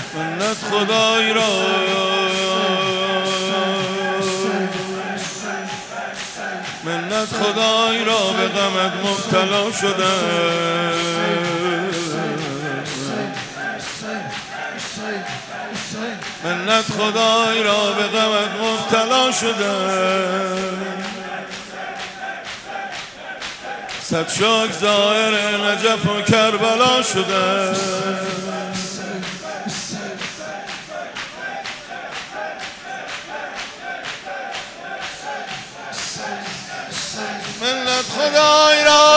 منت خدای را منت خدای را به غمت مبتلا شدم منت خدای را به غمت مبتلا شدم صد شاک ظاهر نجف و کربلا شدم منت خدای را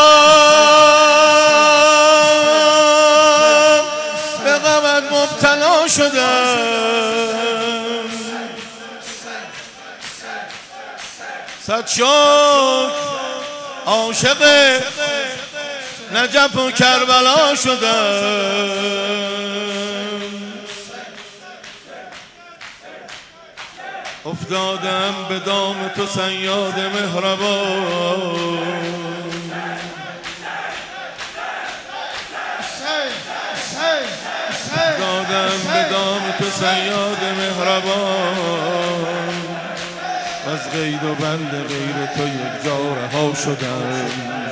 به غمت مبتلا شدم صد شاک عاشق نجف و کربلا شدم افتادم به دام تو صیاد مهربان افتادم به دام تو صیاد مهربان از قید و بند غیر تو یک جا رها شدم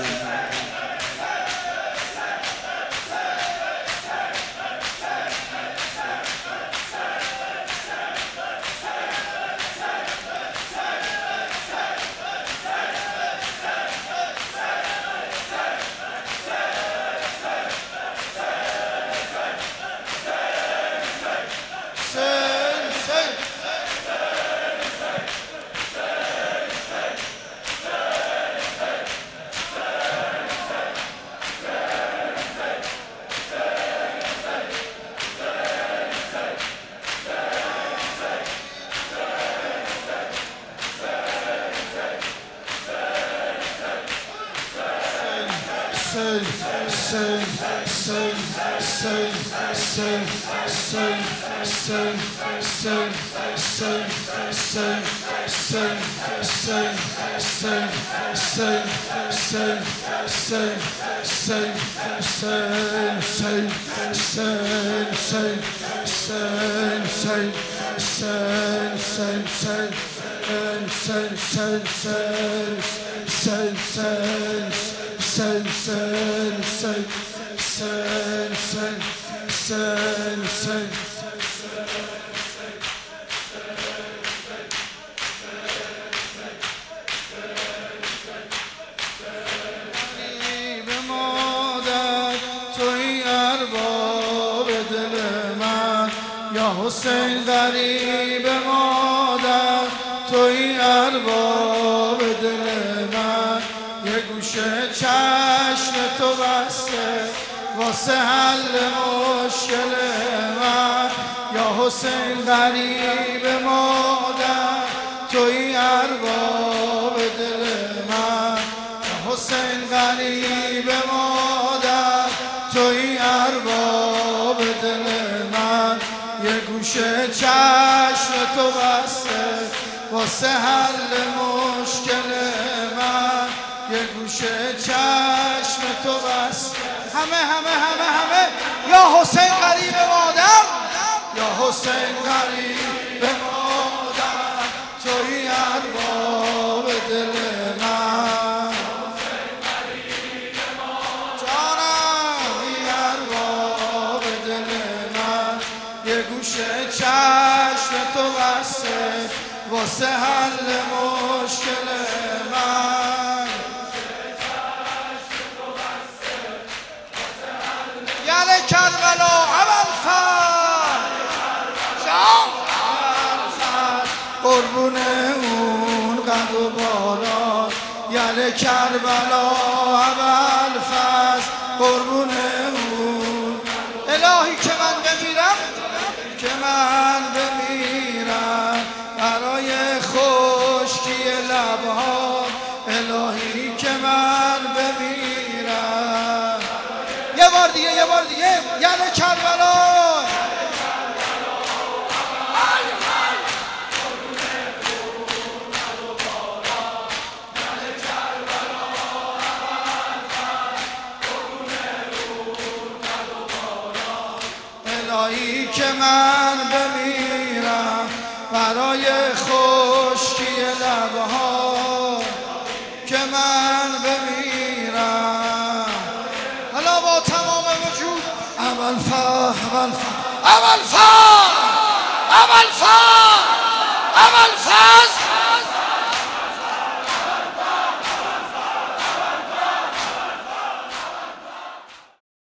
حسین غریب مادر توی ارباب دل من یه گوشه چشم تو بسته واسه حل مشکل من یا حسین غریب مادر توی ارباب دل من یا حسین غریب مادر توی ارباب دل من یه گوشه چشم تو بسته واسه حل مشکل من یه گوشه چشم تو بسته همه یا حسین غریب مادر یا حسین غریب مادر توی ارباب دل من چشم تو بسته واسه حل مشکل من یعنی کربلا ابوالفضل قربون اون قد و بالا یعنی کربلا ابوالفضل قربون اون الهی که من بمیرم برای خشکی لبها الهی که من بمیرم یه بار دیگه یعنی کربلا الهی که من بمیرم برای خشکی لبها که من بمیرم. حالا با تمام وجود اول فا